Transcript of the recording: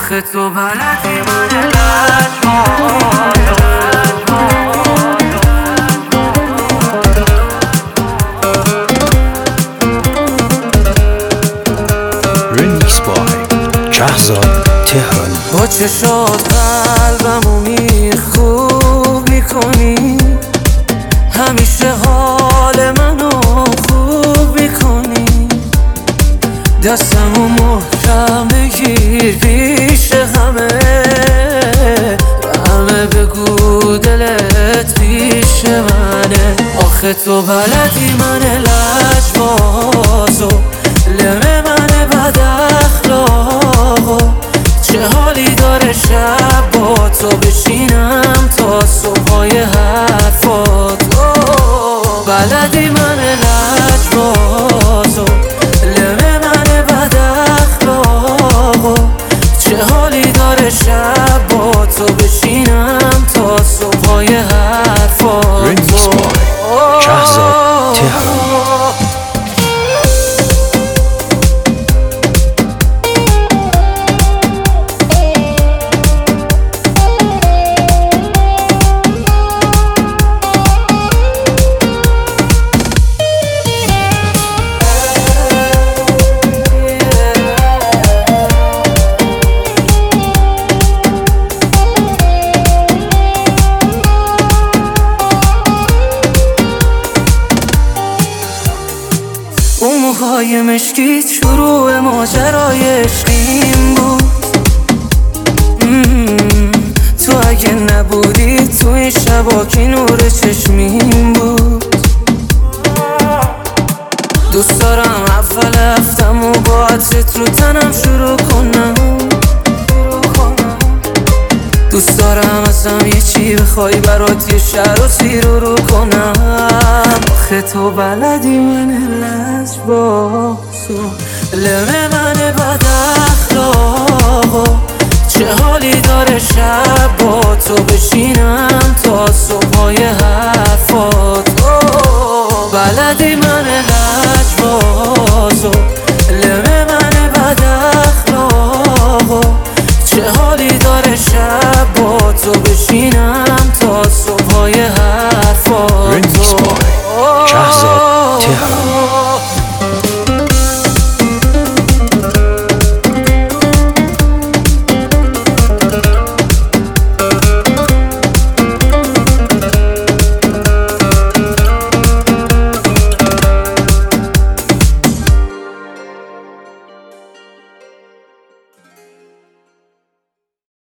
آخه تو بلدی من لجبازو Remix by شهرزاد تهرانی. با چشات قلبمو خوب میکنی، همیشه حال منو خوب میکنی، دستمو محکم بگیر پیش همه بگو دلت پیش منه. آخه تو بلدی من لجبازو، لمه من بد اخلاقو، چه حالی داره شب با تو بشینم تا صبحای حرفاتو. بلدی من لجبازو، لمه من بد اخلاقو، چه حالی داره شب با تو بشینم تا صبحای حرفاتو. Remix by شهرزاد تهرانی. اون موهای مشکیت شروع ماجرای عشقیم بود. تو اگه نبودی تو این شبا که نور چشمیم بود. دوست دارم اول هفتمو با عطرت رو تنم شروع کنم، دوست دارم ازم یه چی بخوای برات یه شهر و سی رو کنم. آخه تو بلدی من لجبازو، لمه من بد اخلاقو، چه حالی داره شب با تو بشینم تا صبحای حرفاتو. بلدی من لجبازو، لمه من بد اخلاقو، چه حالی داره شب با تو بشینم